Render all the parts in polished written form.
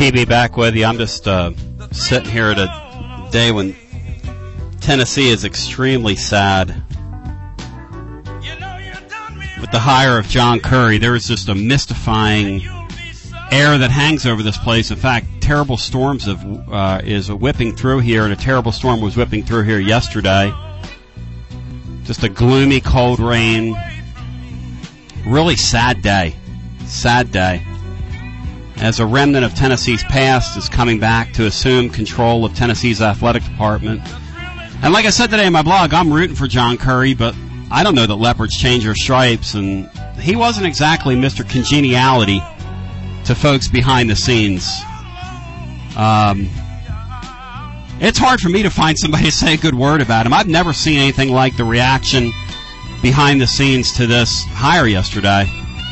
TB back with you. I'm just sitting here at a day when Tennessee is extremely sad. With the hire of John Currie, there is just a mystifying air that hangs over this place. In fact, terrible storms is whipping through here, and a terrible storm was whipping through here yesterday. Just a gloomy, cold rain. Really sad day. Sad day. As a remnant of Tennessee's past is coming back to assume control of Tennessee's athletic department. And like I said today in my blog, I'm rooting for John Currie, but I don't know that leopards change their stripes, and he wasn't exactly Mr. Congeniality to folks behind the scenes. It's hard for me to find somebody to say a good word about him. I've never seen anything like the reaction behind the scenes to this hire yesterday.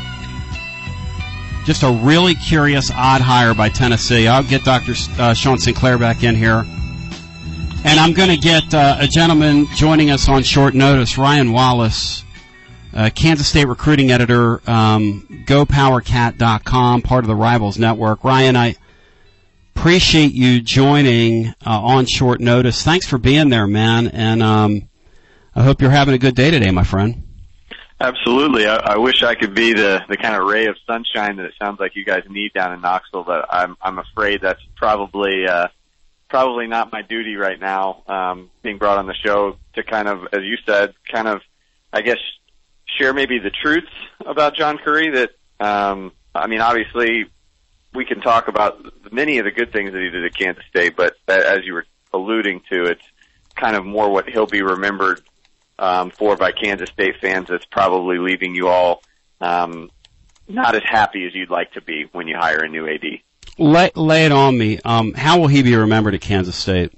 Just a really curious, odd hire by Tennessee. I'll get Dr. Sean Sinclair back in here. And I'm going to get a gentleman joining us on short notice, Ryan Wallace, Kansas State recruiting editor, GoPowerCat.com, part of the Rivals Network. Ryan, I appreciate you joining on short notice. Thanks for being there, man, and I hope you're having a good day today, my friend. Absolutely. I wish I could be the kind of ray of sunshine that it sounds like you guys need down in Knoxville, but I'm afraid that's probably not my duty right now, being brought on the show to kind of, as you said, kind of, I guess, share maybe the truths about John Currie that, I mean, obviously we can talk about many of the good things that he did at Kansas State, but as you were alluding to, it's kind of more what he'll be remembered for by Kansas State fans that's probably leaving you all not as happy as you'd like to be when you hire a new AD. Lay it on me. How will he be remembered at Kansas State?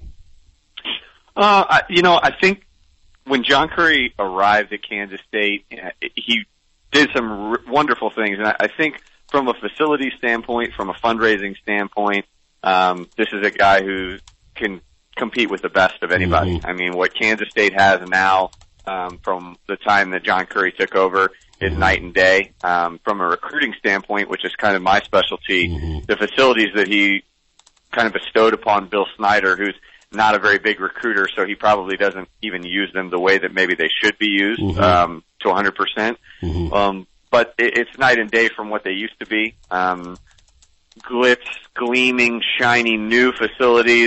I think when John Currie arrived at Kansas State, he did some wonderful things, and I think from a facility standpoint, from a fundraising standpoint, this is a guy who can compete with the best of anybody. Mm-hmm. I mean, what Kansas State has now, from the time that John Currie took over, is night and day. From a recruiting standpoint, which is kind of my specialty, the facilities that he kind of bestowed upon Bill Snyder, who's not a very big recruiter, so he probably doesn't even use them the way that maybe they should be used, to 100%. But it's night and day from what they used to be. Glitz, gleaming, shiny new facilities,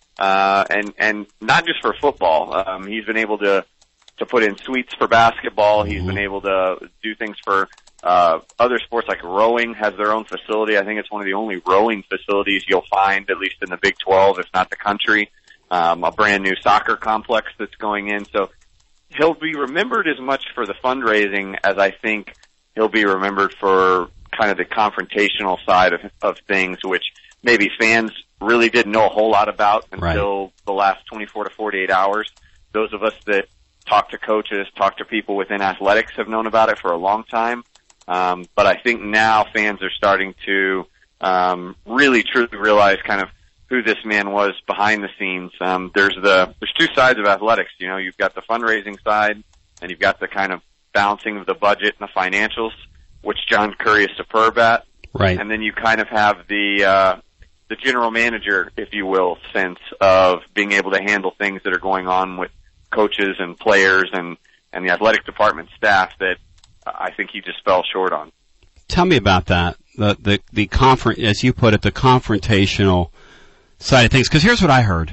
and not just for football. He's been able to put in suites for basketball. He's been able to do things for other sports, like rowing has their own facility. I think it's one of the only rowing facilities you'll find, at least in the Big 12, if not the country. A brand new soccer complex that's going in. So he'll be remembered as much for the fundraising as I think he'll be remembered for kind of the confrontational side of things, which maybe fans really didn't know a whole lot about until the last 24 to 48 hours. Those of us that talk to coaches, talk to people within athletics have known about it for a long time. But I think now fans are starting to really truly realize kind of who this man was behind the scenes. There's two sides of athletics. You know, you've got the fundraising side, and you've got the kind of balancing of the budget and the financials, which John Currie is superb at. Right. And then you kind of have the general manager, if you will, sense of being able to handle things that are going on with coaches and players and the athletic department staff that I think he just fell short on. Tell me about that. The as you put it, the confrontational side of things. Because here's what I heard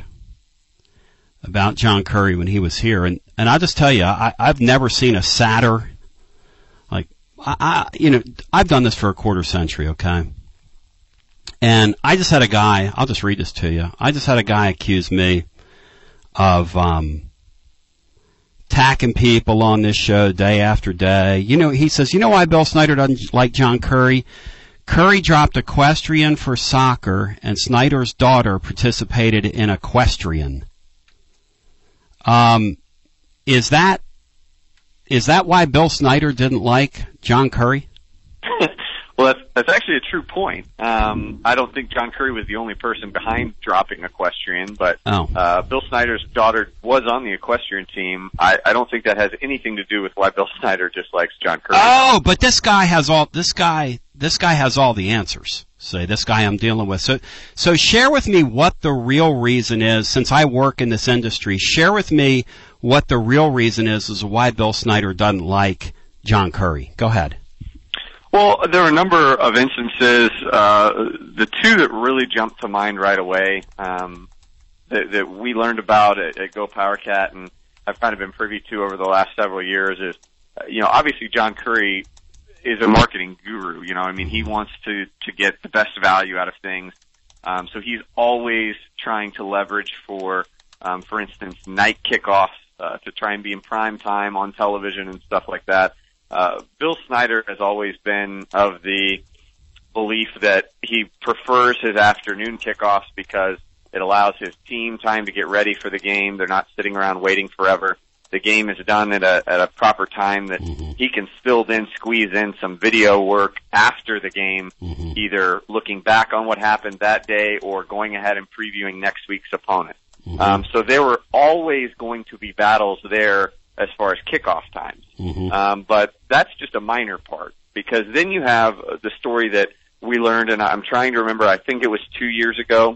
about John Currie when he was here, and I'll just tell you, I've never seen a sadder. Like I've done this for a quarter century, okay. And I just had a guy. I'll just read this to you. I just had a guy accuse me of attacking people on this show day after day. You know, he says, you know why Bill Snyder doesn't like John Currie? Currie dropped equestrian for soccer, and Snyder's daughter participated in equestrian. Is that why Bill Snyder didn't like John Currie? Well, that's actually a true point. I don't think John Currie was the only person behind dropping equestrian, but Bill Snyder's daughter was on the equestrian team. I don't think that has anything to do with why Bill Snyder dislikes John Currie. Oh, but this guy this guy has all the answers. Say, this guy I'm dealing with. So share with me what the real reason is, since I work in this industry. Share with me what the real reason is as to why Bill Snyder doesn't like John Curry. Go ahead. Well, there are a number of instances. The two that really jumped to mind right away that we learned about at Go PowerCat and I've kind of been privy to over the last several years is, obviously John Curry is a marketing guru. He wants to get the best value out of things. So he's always trying to leverage for instance, night kickoffs to try and be in prime time on television and stuff like that. Bill Snyder has always been of the belief that he prefers his afternoon kickoffs because it allows his team time to get ready for the game. They're not sitting around waiting forever. The game is done at a proper time that he can still then squeeze in some video work after the game, either looking back on what happened that day or going ahead and previewing next week's opponent. So there were always going to be battles there as far as kickoff times. But that's just a minor part, because then you have the story that we learned, and I'm trying to remember, I think it was 2 years ago.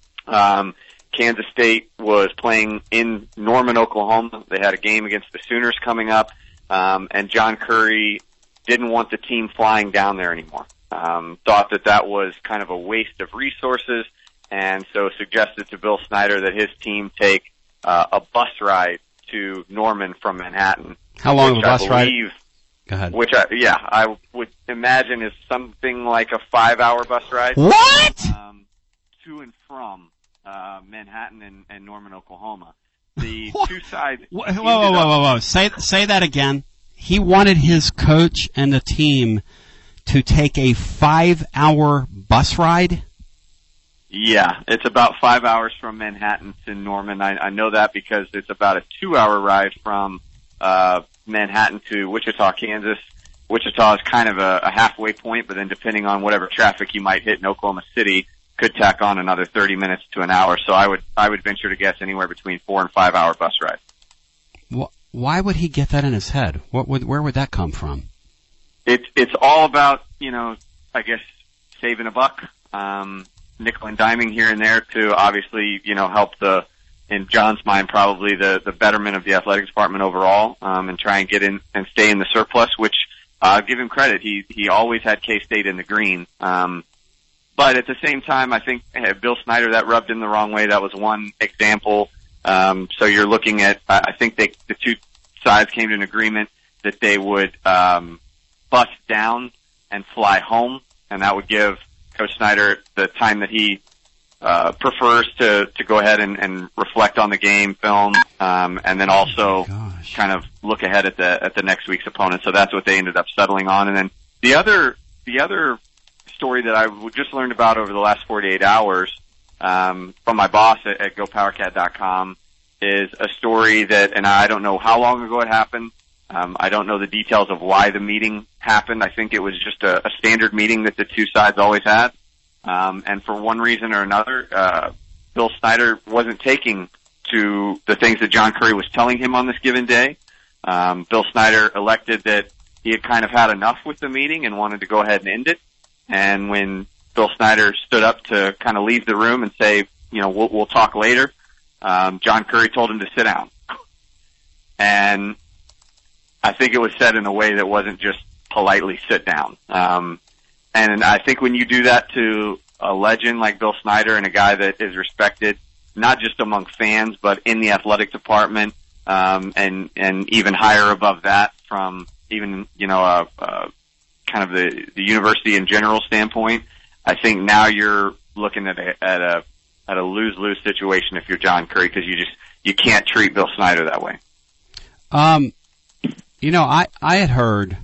Kansas State was playing in Norman, Oklahoma. They had a game against the Sooners coming up, and John Curry didn't want the team flying down there anymore. Thought that was kind of a waste of resources, and so suggested to Bill Snyder that his team take a bus ride to Norman from Manhattan. How long of a bus ride? Go ahead. Which I would imagine is something like a 5-hour bus ride. What? To and from Manhattan and Norman, Oklahoma. The two sides. Whoa. Say that again. He wanted his coach and the team to take a 5-hour bus ride? Yeah, it's about 5 hours from Manhattan to Norman. I know that because it's about a 2-hour ride from Manhattan to Wichita, Kansas. Wichita is kind of a halfway point, but then depending on whatever traffic you might hit in Oklahoma City, could tack on another 30 minutes to an hour. So I would venture to guess anywhere between 4 and 5 hour bus ride. Why would he get that in his head? Where would that come from? It's all about, I guess, saving a buck, nickel and diming here and there to obviously, help in John's mind, probably the betterment of the athletics department overall, and try and get in and stay in the surplus, which, give him credit. He always had K-State in the green. But at the same time, I think Bill Snyder, that rubbed him the wrong way. That was one example. So you're looking at, I think the two sides came to an agreement that they would bus down and fly home, and that would give Coach Snyder the time that he prefers to go ahead and reflect on the game, film, and then also kind of look ahead at the next week's opponent. So that's what they ended up settling on. And then the other story that I just learned about over the last 48 hours from my boss at GoPowerCat.com is a story that, and I don't know how long ago it happened. I don't know the details of why the meeting happened. I think it was just a standard meeting that the two sides always had. And for one reason or another, Bill Snyder wasn't taking to the things that John Curry was telling him on this given day. Bill Snyder elected that he had kind of had enough with the meeting and wanted to go ahead and end it. And when Bill Snyder stood up to kind of leave the room and say, we'll talk later, John Curry told him to sit down. And I think it was said in a way that wasn't just politely sit down. And I think when you do that to a legend like Bill Snyder and a guy that is respected, not just among fans, but in the athletic department, and even higher above that from even, kind of the university in general standpoint, I think now you're looking at a lose-lose situation if you're John Curry, because you can't treat Bill Snyder that way. I had heard,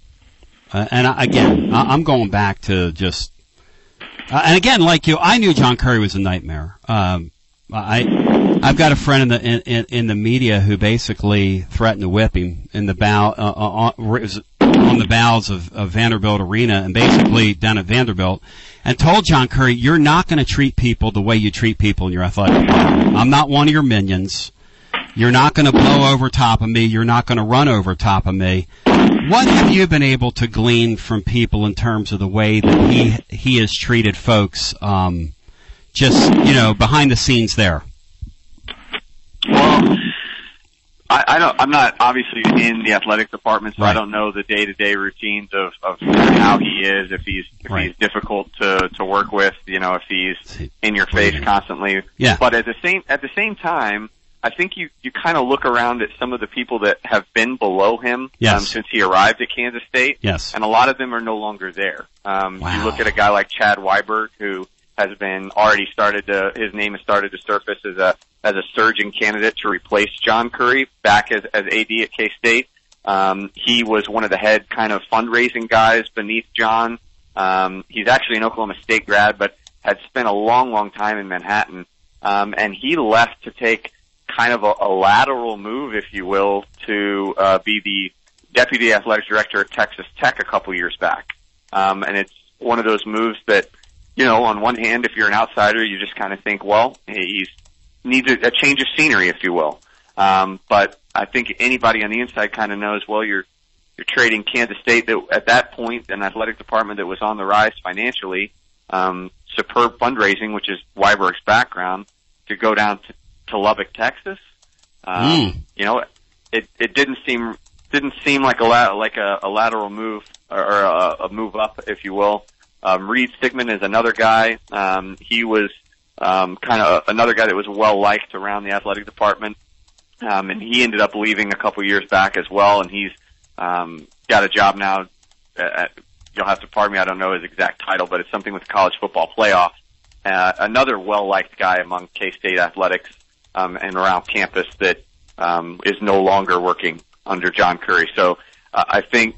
I'm going back to just, and again, like you, I knew John Curry was a nightmare. I've got a friend in the media who basically threatened to whip him in the on the bowels of Vanderbilt Arena, and basically down at Vanderbilt, and told John Curry, you're not going to treat people the way you treat people in your athletic department. I'm not one of your minions. You're not going to blow over top of me. You're not going to run over top of me. What have you been able to glean from people in terms of the way that he has treated folks, just, behind the scenes there? Well, I'm not obviously in the athletic department, so right. I don't know the day-to-day routines of how he is, if he's difficult to work with, if he's in your face constantly. Yeah. But at the same time, I think you kind of look around at some of the people that have been below him since he arrived at Kansas State. Yes. And a lot of them are no longer there. Wow. You look at a guy like Chad Weiberg, who has been his name has started to surface as a surging candidate to replace John Currie back as AD at K-State. He was one of the head kind of fundraising guys beneath John. He's actually an Oklahoma State grad, but had spent a long, long time in Manhattan. And he left to take kind of a lateral move, if you will, to be the deputy athletic director at Texas Tech a couple years back. And it's one of those moves that, on one hand, if you're an outsider, you just kind of think, well, he needs a change of scenery, if you will. But I think anybody on the inside kind of knows, well, you're trading Kansas State, that at that point, an athletic department that was on the rise financially, superb fundraising, which is Weiberg's background, to go down to Lubbock, Texas. It didn't seem like a lateral move or a move up, if you will. Reed Sigmund is another guy. He was kind of another guy that was well liked around the athletic department, and he ended up leaving a couple years back as well. And he's got a job now. You'll have to pardon me, I don't know his exact title, but it's something with the college football playoff. Another well liked guy among K-State athletics and around campus that is no longer working under John Currie. So I think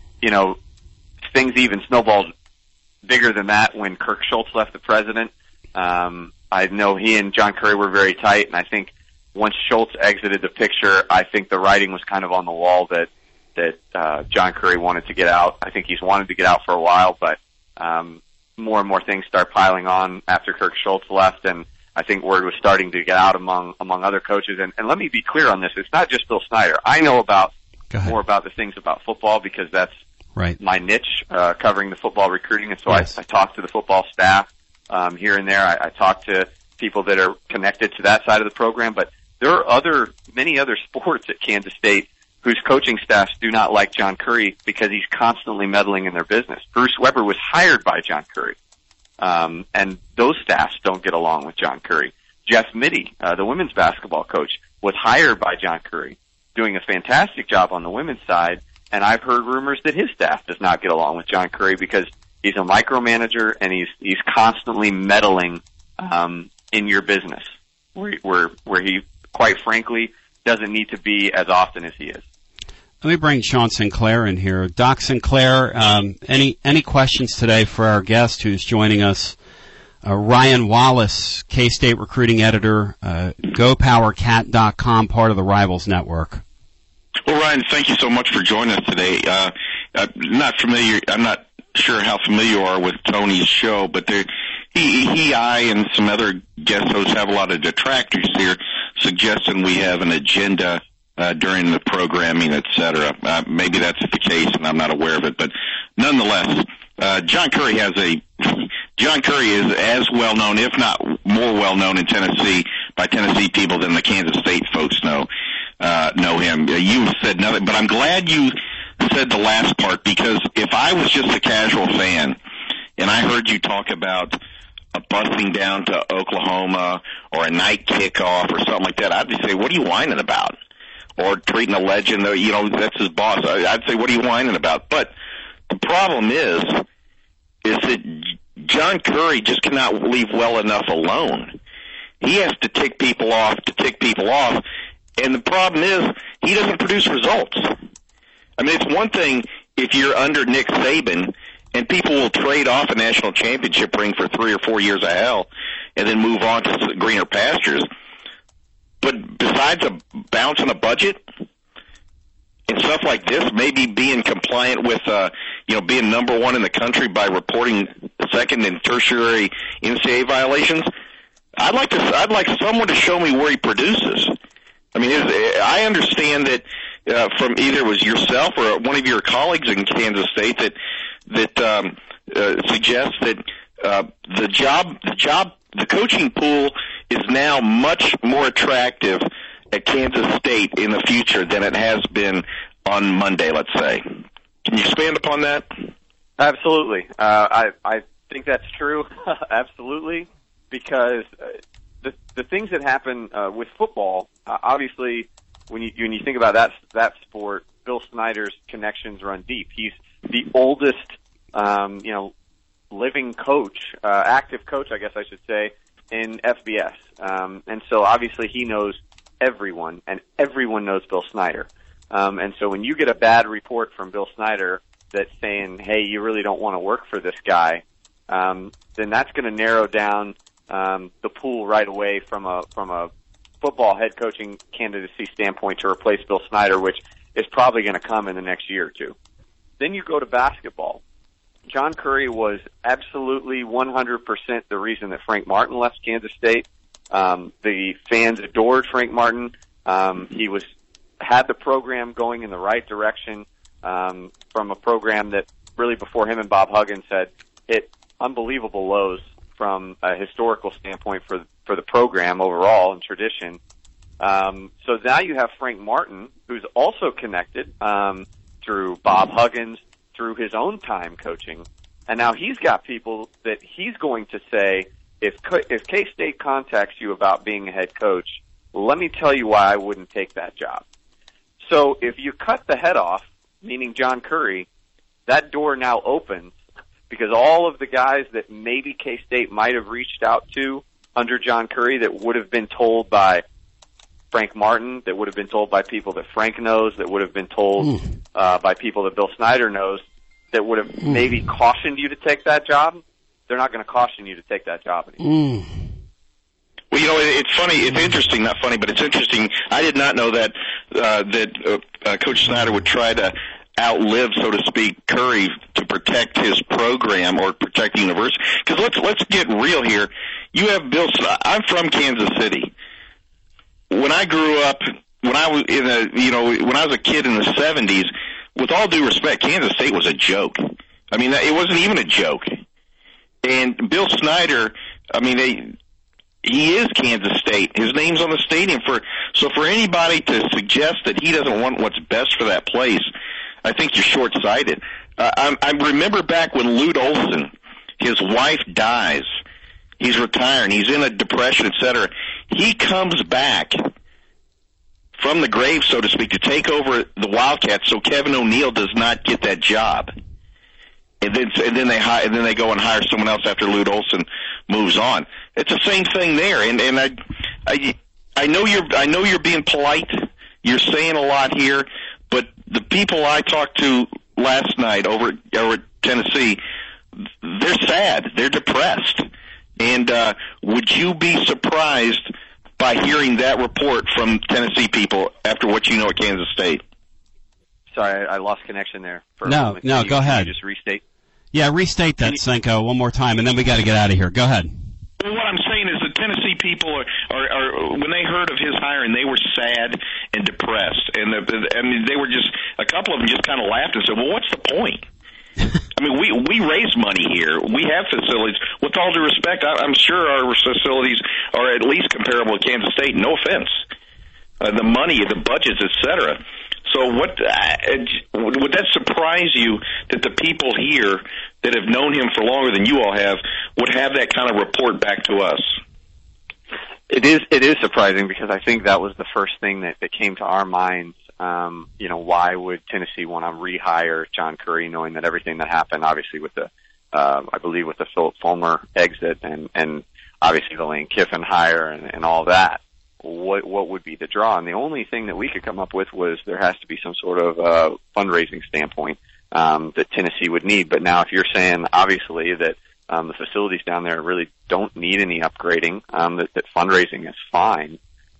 things even snowballed bigger than that when Kirk Schultz left the president. I know he and John Currie were very tight, and I think once Schultz exited the picture, I think the writing was kind of on the wall that John Currie wanted to get out. I think he's wanted to get out for a while, but more and more things start piling on after Kirk Schultz left, and I think word was starting to get out among other coaches. And let me be clear on this. It's not just Bill Snyder. I know more about the things about football because that's my niche, covering the football recruiting. And so yes. I talk to the football staff here and there. I talk to people that are connected to that side of the program. But there are many other sports at Kansas State whose coaching staffs do not like John Currie because he's constantly meddling in their business. Bruce Weber was hired by John Currie. And those staffs don't get along with John Currie. Jeff Mittie, the women's basketball coach, was hired by John Currie, doing a fantastic job on the women's side. And I've heard rumors that his staff does not get along with John Currie because he's a micromanager and he's constantly meddling in your business, where he, quite frankly, doesn't need to be as often as he is. Let me bring Sean Sinclair in here. Doc Sinclair, any questions today for our guest who's joining us? Ryan Wallace, K-State recruiting editor, GoPowerCat.com, part of the Rivals Network. Well, Ryan, thank you so much for joining us today. I'm not sure how familiar you are with Tony's show, but I, and some other guest hosts have a lot of detractors here suggesting we have an agenda during the programming, et cetera. Maybe that's the case, and I'm not aware of it, but nonetheless, John Currie is as well known, if not more well known in Tennessee by Tennessee people than the Kansas State folks know him. You said nothing, but I'm glad you said the last part, because if I was just a casual fan and I heard you talk about a busing down to Oklahoma or a night kickoff or something like that, I'd just say, what are you whining about? Or treating a legend, that's his boss. I'd say, what are you whining about? But the problem is that John Currie just cannot leave well enough alone. He has to tick people off, and the problem is he doesn't produce results. I mean, it's one thing if you're under Nick Saban and people will trade off a national championship ring for 3 or 4 years of hell and then move on to greener pastures. But besides a bounce on a budget and stuff like this, maybe being compliant with, being number one in the country by reporting second and tertiary NCAA violations, I'd like someone to show me where he produces. I mean, I understand that from either it was yourself or one of your colleagues in Kansas State that suggests that the coaching pool is now much more attractive at Kansas State in the future than it has been on Monday, let's say. Can you expand upon that? Absolutely. I think that's true. Absolutely. Because the things that happen with football, obviously, when you think about that sport, Bill Snyder's connections run deep. He's the oldest, living coach, active coach, I guess I should say, in FBS. And so obviously he knows everyone, and everyone knows Bill Snyder. And so when you get a bad report from Bill Snyder that's saying, hey, you really don't want to work for this guy, then that's going to narrow down the pool right away from a football head coaching candidacy standpoint to replace Bill Snyder, which is probably going to come in the next year or two. Then you go to basketball. John Currie was absolutely 100% the reason that Frank Martin left Kansas State. The fans adored Frank Martin. He had the program going in the right direction, from a program that really before him and Bob Huggins had hit unbelievable lows from a historical standpoint for the program overall and tradition. So now you have Frank Martin, who's also connected through Bob Huggins, through his own time coaching, and now he's got people that he's going to say, if K-State contacts you about being a head coach, let me tell you why I wouldn't take that job. So if you cut the head off, meaning John Currie, that door now opens, because all of the guys that maybe K-State might have reached out to under John Currie that would have been told by Frank Martin, that would have been told by people that Frank knows, that would have been told by people that Bill Snyder knows, that would have maybe cautioned you to take that job, they're not going to caution you to take that job anymore. Well, it's funny. It's interesting, not funny, but it's interesting. I did not know that Coach Snyder would try to outlive, so to speak, Currie to protect his program or protect the university. Because let's get real here. You have Bill. I'm from Kansas City. When I grew up, when I was when I was a kid in the 70s, with all due respect, Kansas State was a joke. I mean, it wasn't even a joke. And Bill Snyder, I mean, he is Kansas State. His name's on the stadium. So for anybody to suggest that he doesn't want what's best for that place, I think you're short-sighted. I remember back when Lute Olson, his wife dies. He's retiring. He's in a depression, et cetera. He comes back from the grave, so to speak, to take over the Wildcats so Kevin O'Neill does not get that job. And then they go and hire someone else after Lute Olson moves on. It's the same thing there. And I know you're being polite. You're saying a lot here, but the people I talked to last night over at Tennessee, they're sad. They're depressed. And would you be surprised by hearing that report from Tennessee people after what you know at Kansas State? Sorry, I lost connection there. No, go ahead. Can you just restate? Yeah, restate that, Senko, one more time, and then we got to get out of here. Go ahead. Well, what I'm saying is the Tennessee people are when they heard of his hiring, they were sad and depressed, and they were just, a couple of them just kind of laughed and said, "Well, what's the point?" I mean, we raise money here. We have facilities. With all due respect, I'm sure our facilities are at least comparable to Kansas State. No offense. The money, the budgets, etc. So would that surprise you that the people here that have known him for longer than you all have would have that kind of report back to us? It is surprising, because I think that was the first thing that came to our minds. Why would Tennessee want to rehire John Currie, knowing that everything that happened, obviously with the, I believe with the Philip Fulmer exit and obviously the Lane Kiffin hire and all that, what would be the draw? And the only thing that we could come up with was there has to be some sort of fundraising standpoint that Tennessee would need. But now if you're saying obviously that the facilities down there really don't need any upgrading, that fundraising is fine,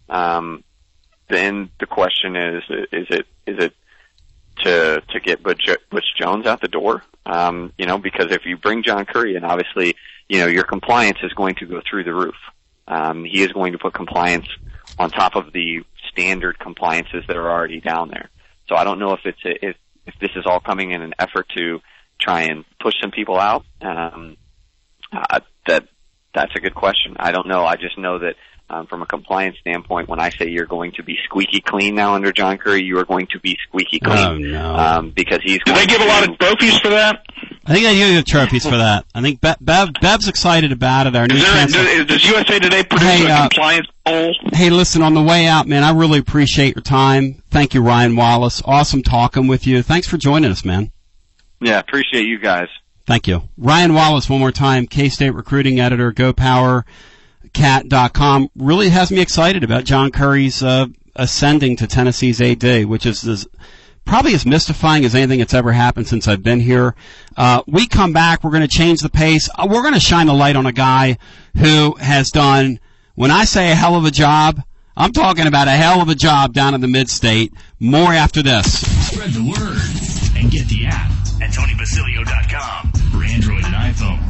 then the question is it to get Butch Jones out the door? Because if you bring John Currie in, obviously, your compliance is going to go through the roof. He is going to put compliance on top of the standard compliances that are already down there. So I don't know if if this is all coming in an effort to try and push some people out. That's a good question. I don't know. I just know that from a compliance standpoint, when I say you're going to be squeaky clean now under John Currie, you are going to be squeaky clean. Oh, no. Because he's. Do they give a lot of trophies for that? I think they do give trophies for that. I think Bev's excited about it. Our new chancellor. Does USA Today produce a compliance poll? Hey, listen, on the way out, man, I really appreciate your time. Thank you, Ryan Wallace. Awesome talking with you. Thanks for joining us, man. Yeah, appreciate you guys. Thank you. Ryan Wallace, one more time, K-State recruiting editor, GoPowerCat.com. Really has me excited about John Currie's ascending to Tennessee's AD, which is probably as mystifying as anything that's ever happened since I've been here. We come back, we're going to change the pace. We're going to shine the light on a guy who has done, when I say a hell of a job, I'm talking about a hell of a job down in the mid-state. More after this. Spread the word and get the app at TonyBasilio.com for Android and iPhone.